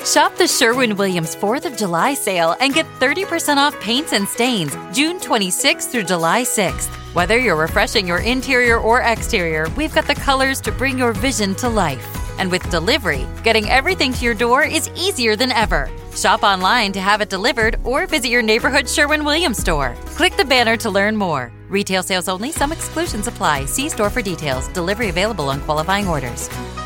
Shop the Sherwin-Williams 4th of July sale and get 30% off paints and stains June 26th through July 6th. Whether you're refreshing your interior or exterior, we've got the colors to bring your vision to life. And with delivery, getting everything to your door is easier than ever. Shop online to have it delivered or visit your neighborhood Sherwin-Williams store. Click the banner to learn more. Retail sales only. Some exclusions apply. See store for details. Delivery available on qualifying orders.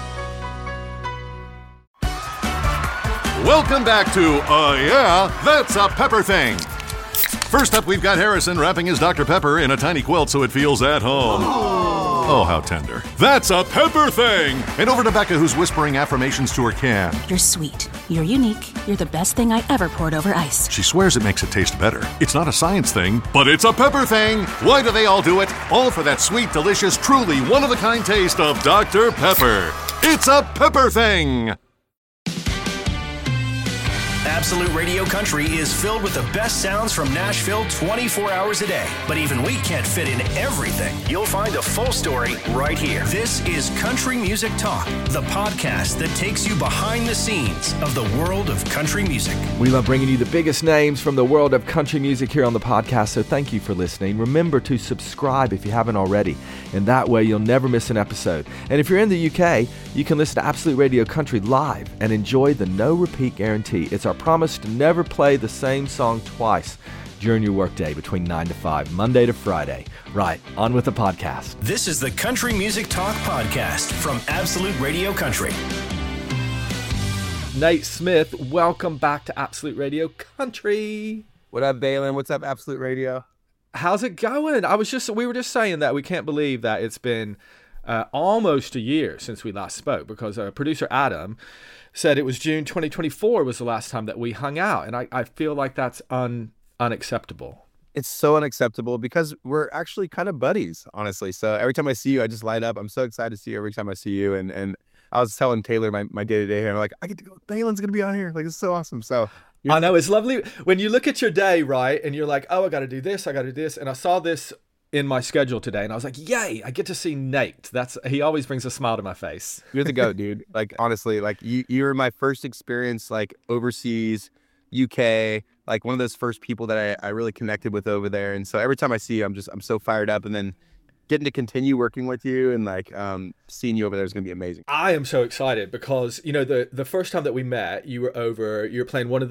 Welcome back to Yeah, That's a Pepper Thing. First up, we've got Harrison wrapping his Dr. Pepper in a tiny quilt so it feels at home. Oh, how tender. That's a Pepper Thing! And over to Becca, who's whispering affirmations to her can. You're sweet. You're unique. You're the best thing I ever poured over ice. She swears it makes it taste better. It's not a science thing, but it's a pepper thing. Why do they all do it? All for that sweet, delicious, truly one-of-a-kind taste of Dr. Pepper. It's a Pepper Thing! Absolute Radio Country is filled with the best sounds from Nashville 24 hours a day. But even we can't fit in everything. You'll find a full story right here. This is Country Music Talk, the podcast that takes you behind the scenes of the world of country music. We love bringing you the biggest names from the world of country music here on the podcast, so thank you for listening. Remember to subscribe if you haven't already, and that way you'll never miss an episode. And if you're in the UK, you can listen to Absolute Radio Country live and enjoy the no-repeat guarantee. It's our promise to never play the same song twice during your workday between 9 to 5, Monday to Friday. Right, on with the podcast. This is the Country Music Talk podcast from Absolute Radio Country. Nate Smith, welcome back to Absolute Radio Country. What up, Balin? What's up, Absolute Radio? How's it going? We were just saying that we can't believe that it's been almost a year since we last spoke, because producer Adam said it was June 2024 was the last time that we hung out, and I feel like that's unacceptable. It's so unacceptable because we're actually kind of buddies, honestly. So every time I see you, I just light up. I'm so excited to see you every time I see you. And I was telling Taylor my day-to-day here, I'm like, I get to go, Balin's going to be on here. Like, it's so awesome. So I know, it's lovely when you look at your day, right, and you're like, oh, I got to do this, and I saw this in my schedule today, and I was like, yay, I get to see Nate. He always brings a smile to my face. You're the GOAT, dude. Like, honestly, like you were my first experience, like, overseas, UK, like one of those first people that I really connected with over there. And so every time I see you, I'm so fired up, and then getting to continue working with you and like seeing you over there is going to be amazing. I am so excited because, you know, the first time that we met, you were playing one of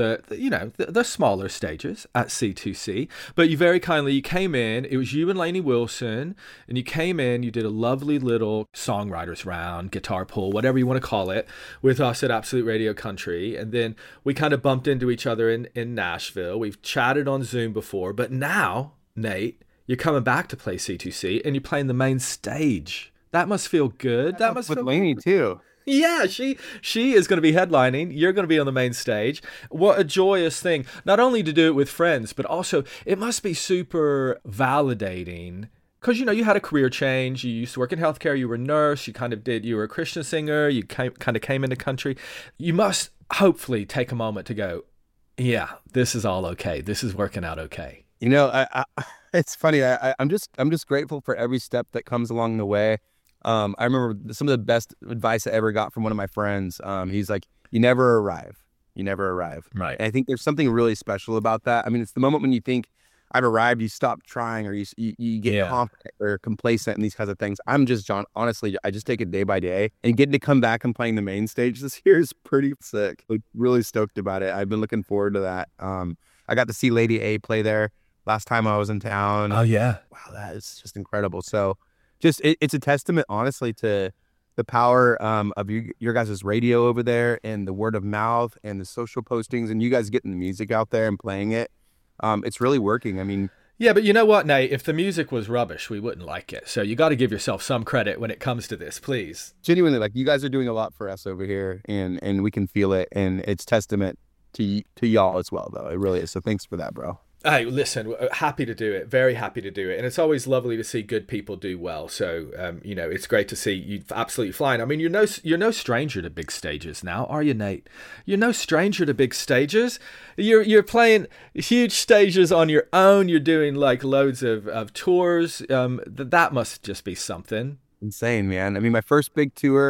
the smaller stages at C2C, but you came in, it was you and Lainey Wilson, and you came in, you did a lovely little songwriters round, guitar pull, whatever you want to call it, with us at Absolute Radio Country. And then we kind of bumped into each other in Nashville. We've chatted on Zoom before, but now, Nate, you're coming back to play C2C, and you're playing the main stage. That must feel good. That must with feel Lainey too. Yeah, she is going to be headlining. You're going to be on the main stage. What a joyous thing. Not only to do it with friends, but also it must be super validating. Because, you know, you had a career change. You used to work in healthcare. You were a nurse. You were a Christian singer. You kind of came into country. You must hopefully take a moment to go, yeah, this is all okay. This is working out okay. You know, it's funny. I'm just grateful for every step that comes along the way. I remember some of the best advice I ever got from one of my friends. He's like, you never arrive. You never arrive. Right. And I think there's something really special about that. I mean, it's the moment when you think I've arrived, you stop trying, or you get confident or complacent in these kinds of things. I'm just, John, honestly, I just take it day by day, and getting to come back and playing the main stage this year is pretty sick. Like, really stoked about it. I've been looking forward to that. I got to see Lady A play there last time I was in town. Oh, yeah. Wow, that is just incredible. So just it's a testament, honestly, to the power of your guys' radio over there, and the word of mouth and the social postings, and you guys getting the music out there and playing it. It's really working. I mean, yeah, but you know what, Nate? If the music was rubbish, we wouldn't like it. So you got to give yourself some credit when it comes to this, please. Genuinely, like, you guys are doing a lot for us over here, and we can feel it, and it's testament to y'all as well, though. It really is. So thanks for that, bro. Hey, listen, happy to do it. Very happy to do it. And it's always lovely to see good people do well. So, you know, it's great to see you absolutely flying. I mean, you're no stranger to big stages now, are you, Nate? You're no stranger to big stages. You're playing huge stages on your own. You're doing like loads of tours. That must just be something. Insane, man. I mean, my first big tour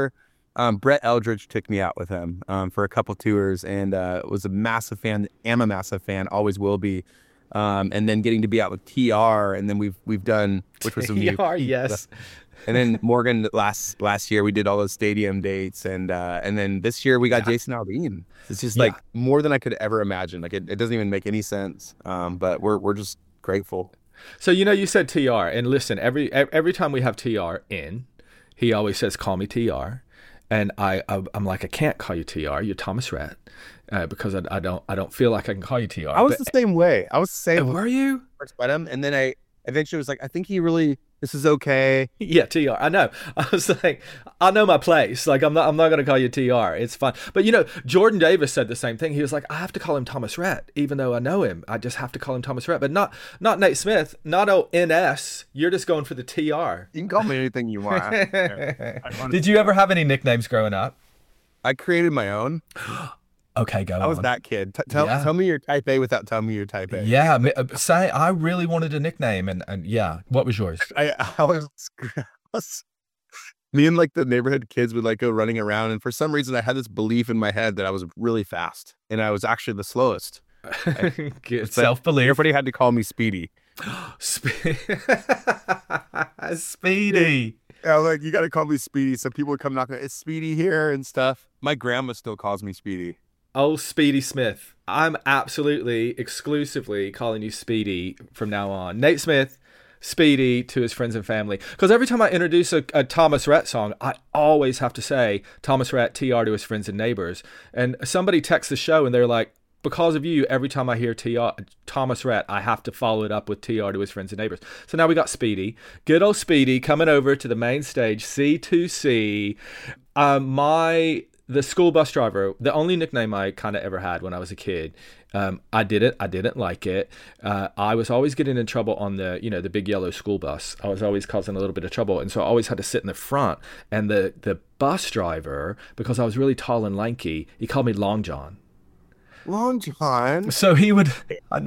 Brett Eldridge took me out with him for a couple tours, and was a massive fan. Am a massive fan, always will be. And then getting to be out with TR, and then we've done, which was TR, yes. And then Morgan last year we did all those stadium dates, and then this year we got Jason Aldean. It's just like more than I could ever imagine. Like it doesn't even make any sense. But we're just grateful. So you said TR, and listen, every time we have TR in, he always says, "Call me TR," and I'm like, I can't call you TR. You're Thomas Rhett, because I don't feel like I can call you TR. I was the same way. I was the same. Were you? First met him, and then I eventually was like, I think this is okay. Yeah, TR. I know. I was like, I know my place. Like, I'm not going to call you TR. It's fine. But Jordan Davis said the same thing. He was like, I have to call him Thomas Rhett, even though I know him. I just have to call him Thomas Rhett. But not Nate Smith, not NS. You're just going for the TR. You can call me anything you want. Did you ever have any nicknames growing up? I created my own. Okay, go on. I was that kid. Tell me your type A without telling me your type A. Yeah, say I really wanted a nickname, and yeah, what was yours? I was me and like the neighborhood kids would like go running around, and for some reason I had this belief in my head that I was really fast, and I was actually the slowest. Self-belief. Everybody had to call me Speedy. Speedy. Yeah, like you got to call me Speedy. So people would come knocking. It's Speedy here and stuff. My grandma still calls me Speedy. Oh, Speedy Smith. I'm absolutely exclusively calling you Speedy from now on. Nate Smith, Speedy to his friends and family. Because every time I introduce a Thomas Rhett song, I always have to say Thomas Rhett, TR to his friends and neighbors. And somebody texts the show and they're like, because of you, every time I hear Thomas Rhett, I have to follow it up with TR to his friends and neighbors. So now we got Speedy. Good old Speedy coming over to the main stage, C2C. The school bus driver, the only nickname I kind of ever had when I was a kid, I didn't like it. I was always getting in trouble on the big yellow school bus. I was always causing a little bit of trouble. And so I always had to sit in the front. And the bus driver, because I was really tall and lanky, he called me Long John. Long John. So he would look in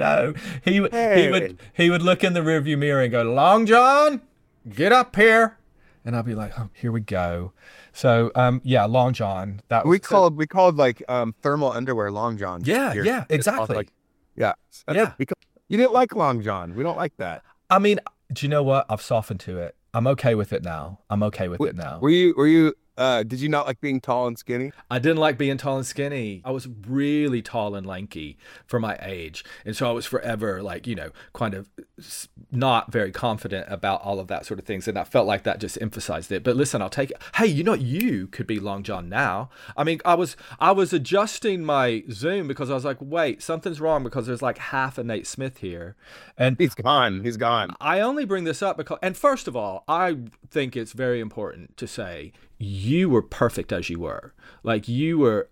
the rearview mirror and go, Long John, get up here. And I'd be like, oh, here we go. So, Long John. That we called like thermal underwear Long John. Yeah, exactly. You didn't like Long John. We don't like that. I mean, do you know what? I've softened to it. I'm okay with it now. Were you? Did you not like being tall and skinny? I didn't like being tall and skinny. I was really tall and lanky for my age. And so I was forever kind of not very confident about all of that sort of things. And I felt like that just emphasized it. But listen, I'll take it. Hey, you could be Long John now. I mean, I was adjusting my Zoom because I was like, wait, something's wrong because there's like half a Nate Smith here. And he's gone. I only bring this up because, and first of all, I think it's very important to say, you were perfect as you were. Like you were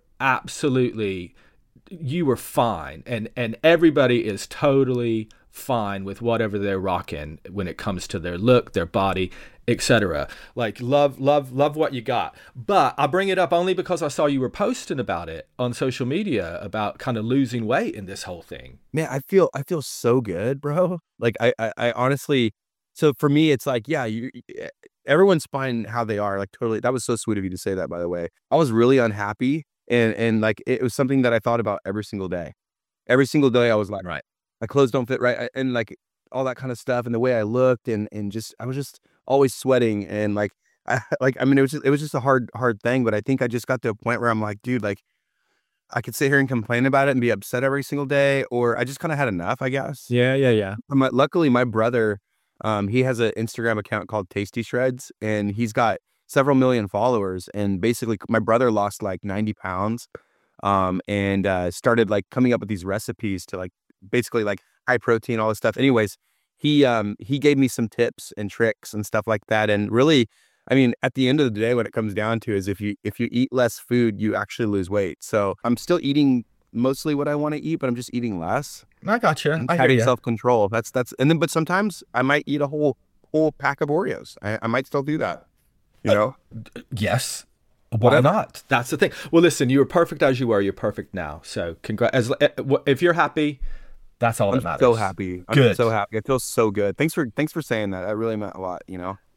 fine. And everybody is totally fine with whatever they're rocking when it comes to their look, their body, etc. Like love what you got. But I bring it up only because I saw you were posting about it on social media about kind of losing weight in this whole thing. Man, I feel so good, bro. Like I honestly, so for me, it's like, yeah, everyone's fine how they are. Like totally. That was so sweet of you to say that, by the way. I was really unhappy. And like, it was something that I thought about every single day. Every single day I was like, right, my clothes don't fit right. And like all that kind of stuff. And the way I looked and I was just always sweating. And it was just a hard thing. But I think I just got to a point where I'm like, dude, like I could sit here and complain about it and be upset every single day. Or I just kind of had enough, I guess. Yeah. Luckily, my brother, he has an Instagram account called Tasty Shreds, and he's got several million followers. And basically, my brother lost like 90 pounds, and started like coming up with these recipes to like basically like high protein, all this stuff. Anyways, he gave me some tips and tricks and stuff like that. And really, I mean, at the end of the day, what it comes down to is if you eat less food, you actually lose weight. So I'm still eating mostly what I want to eat, but I'm just eating less. I gotcha. I hear you. Self-control. But sometimes I might eat a whole pack of Oreos. I might still do that. Yes. Why not? That's the thing. Well, listen, you were perfect as you were. You're perfect now. So congrats. If you're happy, that's all that matters. I'm so happy. I'm so happy. I feel so good. Thanks for saying that. That really meant a lot,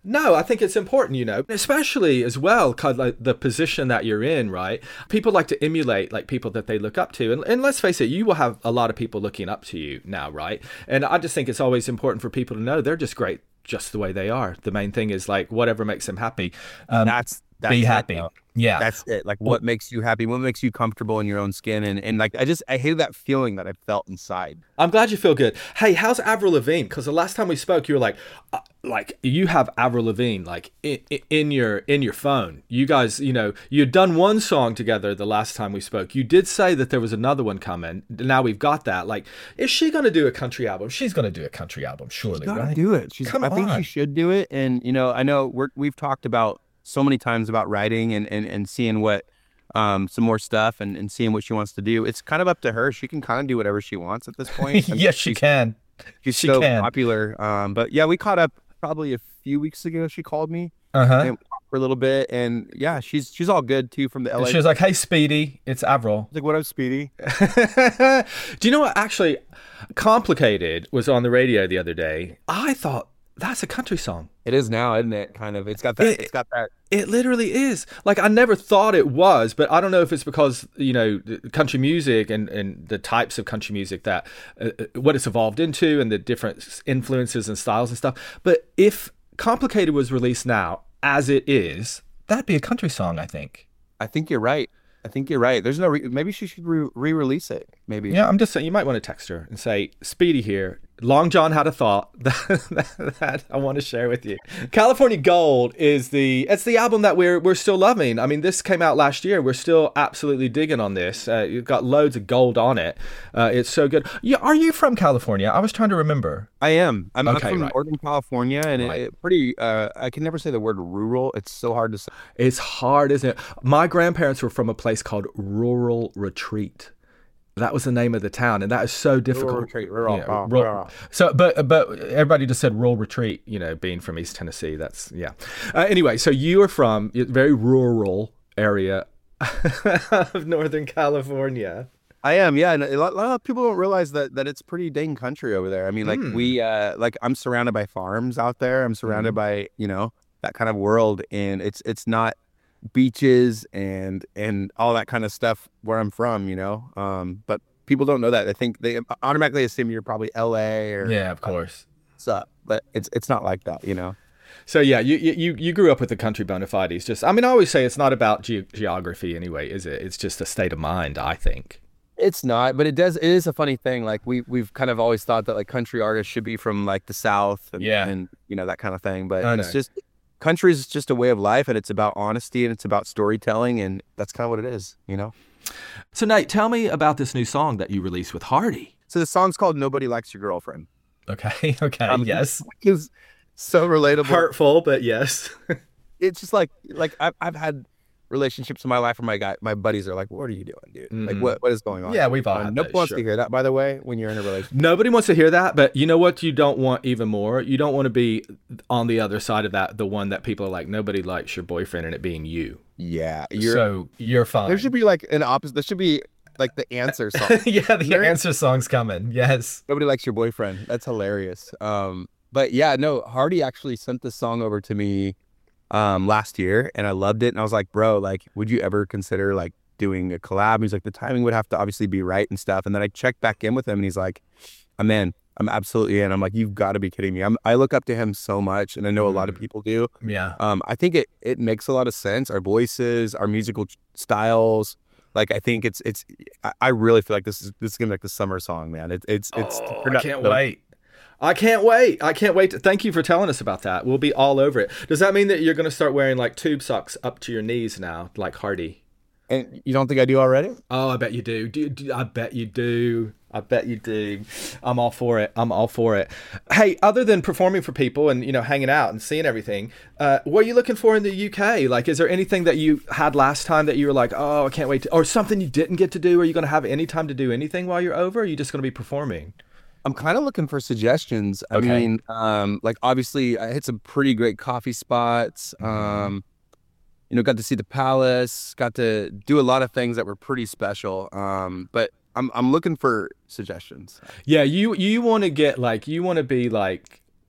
No, I think it's important, especially as well, cause like the position that you're in, right? People like to emulate like people that they look up to. And let's face it, you will have a lot of people looking up to you now, right? And I just think it's always important for people to know they're just great just the way they are. The main thing is like whatever makes them happy. That's be happy. Yeah. That's it. Like what makes you happy, what makes you comfortable in your own skin. And like, I hate that feeling that I felt inside. I'm glad you feel good. Hey, how's Avril Lavigne? Because the last time we spoke, you were like you have Avril Lavigne like in your phone. You guys, you'd done one song together the last time we spoke. You did say that there was another one coming. Now we've got that. Like, is she going to do a country album? She's going to do a country album, surely, right? Do it. I think she should do it. And I know we've talked about so many times about writing and seeing what some more stuff and seeing what she wants to do. It's kind of up to her. She can kind of do whatever she wants at this point. Yes, she can. She's so popular. But yeah, we caught up probably a few weeks ago. She called me and we talked for a little bit, and yeah, she's all good too from the LA. She was like, "Hey, Speedy, it's Avril." Like, what up, Speedy? Do you know what? Actually, Complicated was on the radio the other day. I thought that's a country song. It is now, isn't it? Kind of. It's got that. It literally is. Like, I never thought it was, but I don't know if it's because, country music and the types of country music that, what it's evolved into and the different influences and styles and stuff. But if Complicated was released now, as it is, that'd be a country song, I think. I think you're right. There's no maybe she should re-release it. Maybe. Yeah, I'm just saying, you might want to text her and say, Speedy here. Long John had a thought that I want to share with you. California Gold it's the album that we're still loving. I mean, this came out last year. We're still absolutely digging on this. You've got loads of gold on it. It's so good. Are you from California? I was trying to remember. I am. I'm from Northern California, and it pretty. I can never say the word rural. It's so hard to say. It's hard, isn't it? My grandparents were from a place called Rural Retreat. That was the name of the town, and that is so difficult. Rural. So, but everybody just said rural retreat. Being from East Tennessee, that's yeah. Anyway, so you are from a very rural area of Northern California. I am, yeah. And a lot of people don't realize that it's pretty dang country over there. I mean, like I'm surrounded by farms out there. I'm surrounded by that kind of world, and it's not beaches and all that kind of stuff where I'm from, but people don't know that. I think they automatically assume you're probably LA or yeah, of course. But it's not like that, So yeah, you grew up with the country bona fides. Just, I mean, I always say it's not about geography anyway, is it? It's just a state of mind, I think. It's not, but it is a funny thing. Like we've kind of always thought that like country artists should be from like the South and that kind of thing. But it's just. Country is just a way of life, and it's about honesty and it's about storytelling, and that's kind of what it is, So Nate, tell me about this new song that you released with Hardy. So the song's called Nobody Likes Your Girlfriend. Okay, yes. It's so relatable. Hurtful, but yes. It's just like I've had relationships in my life where my buddies are like, what are you doing, dude? Mm-hmm. Like what is going on? Yeah, we've all had nobody wants to hear that, by the way, when you're in a relationship. Nobody wants to hear that, but you know what you don't want even more? You don't want to be on the other side of that, the one that people are like, nobody likes your boyfriend, and it being you. Yeah. You're fine. There should be like an opposite. There should be like the answer song. Yeah, the answer song's coming. Yes. Nobody likes your boyfriend. That's hilarious. But yeah, no, Hardy actually sent this song over to me last year, and I loved it, and I was like, bro, like, would you ever consider like doing a collab? He's like, the timing would have to obviously be right and stuff. And then I checked back in with him, and he's like, I'm in. I'm absolutely in. I'm like, you've got to be kidding me. I look up to him so much, and I know a lot of people do. Yeah. I think it makes a lot of sense. Our voices, our musical styles. Like, I think I really feel like this is gonna be like the summer song, man. It's. I can't wait. I can't wait. Thank you for telling us about that. We'll be all over it. Does that mean that you're going to start wearing like tube socks up to your knees now, like Hardy? And you don't think I do already? Oh, I bet you do. I bet you do. I'm all for it. Hey, other than performing for people and, hanging out and seeing everything, what are you looking for in the UK? Like, is there anything that you had last time that you were like, oh, I can't wait to, or something you didn't get to do? Are you going to have any time to do anything while you're over? Or are you just going to be performing? I'm kind of looking for suggestions. I mean, like obviously I hit some pretty great coffee spots. Got to see the Palace, got to do a lot of things that were pretty special. But I'm looking for suggestions. Yeah, you want to get like, you want to be like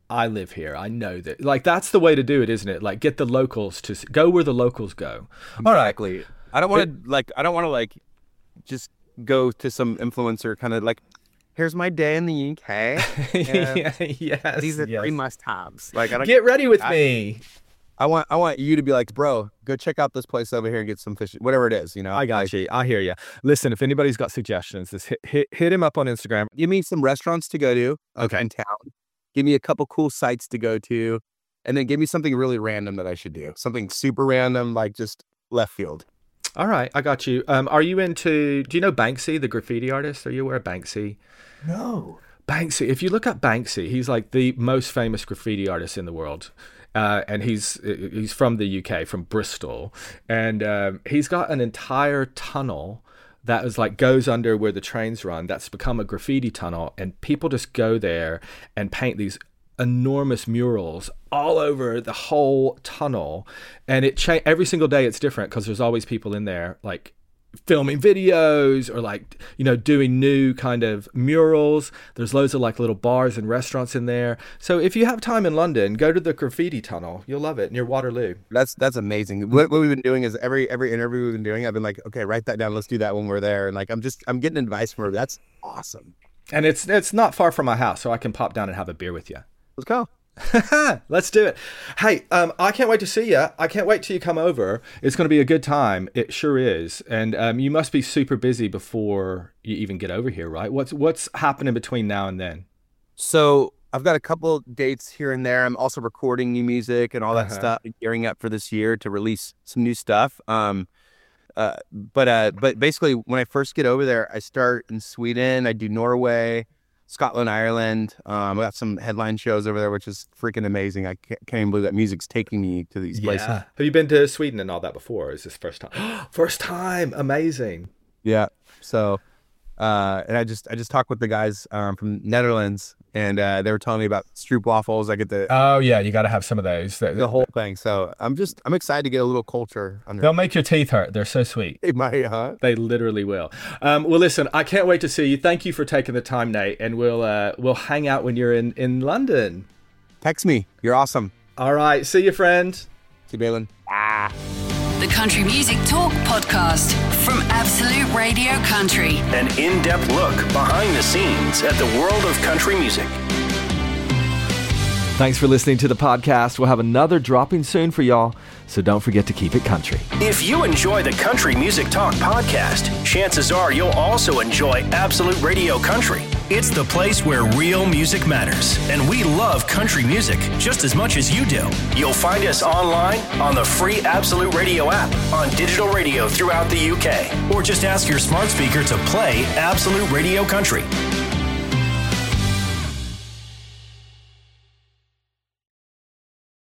I live here. I know that. Like, that's the way to do it, isn't it? Like, get the locals to go where the locals go. Exactly. I don't want to just go to some influencer kind of like, here's my day in the UK. Yes. These are 3 must-haves. Like, I don't get ready with me. I want you to be like, bro, go check out this place over here and get some fish, whatever it is, I got you. I hear you. Listen, if anybody's got suggestions, just hit him up on Instagram. Give me some restaurants to go to in town. Give me a couple cool sites to go to, and then give me something really random that I should do. Something super random, like just left field. All right, I got you. Are you into? Do you know Banksy, the graffiti artist? Are you aware of Banksy? No. Banksy. If you look up Banksy, he's like the most famous graffiti artist in the world. And he's from the UK, from Bristol, and he's got an entire tunnel that is like goes under where the trains run. That's become a graffiti tunnel, and people just go there and paint these enormous murals all over the whole tunnel. And every single day it's different because there's always people in there like filming videos or like, doing new kind of murals. There's loads of like little bars and restaurants in there. So if you have time in London, go to the graffiti tunnel. You'll love it, near Waterloo. That's amazing. What we've been doing is every interview we've been doing, I've been like, okay, write that down. Let's do that when we're there. And like, I'm getting advice from her. That's awesome. And it's not far from my house, so I can pop down and have a beer with you. Let's go. Let's do it. Hey, I can't wait to see you. I can't wait till you come over. It's going to be a good time. It sure is. And you must be super busy before you even get over here, right? What's happening between now and then? So I've got a couple dates here and there. I'm also recording new music and all that stuff, gearing up for this year to release some new stuff. But basically, when I first get over there, I start in Sweden. I do Norway, Scotland, Ireland. I got some headline shows over there, which is freaking amazing. I can't even believe that music's taking me to these places. Have you been to Sweden and all that before? Or is this first time? First time. Amazing. Yeah. So, and I just talked with the guys from Netherlands, and they were telling me about stroopwafels. I get the you got to have some of those. The whole thing. So I'm excited to get a little culture under. They'll make your teeth hurt. They're so sweet. They might, huh? They literally will. Well, listen, I can't wait to see you. Thank you for taking the time, Nate, and we'll hang out when you're in London. Text me. You're awesome. All right. See you, friend. See you, Balin. The Country Music Talk podcast from Absolute Radio Country. An in-depth look behind the scenes at the world of country music. Thanks for listening to the podcast. We'll have another dropping soon for y'all, so don't forget to keep it country. If you enjoy the Country Music Talk podcast, chances are you'll also enjoy Absolute Radio Country. It's the place where real music matters, and we love country music just as much as you do. You'll find us online on the free Absolute Radio app, on digital radio throughout the UK, or just ask your smart speaker to play Absolute Radio Country.